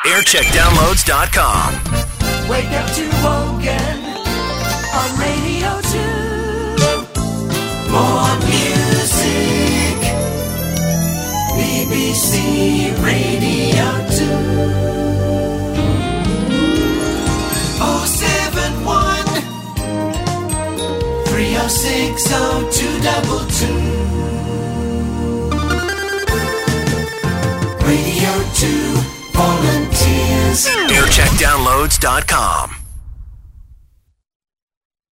Aircheckdownloads.com. Wake up to Wogan on Radio 2. More music. BBC Radio 2. 071 306 0222. Radio 2 Volunteers. Aircheckdownloads.com.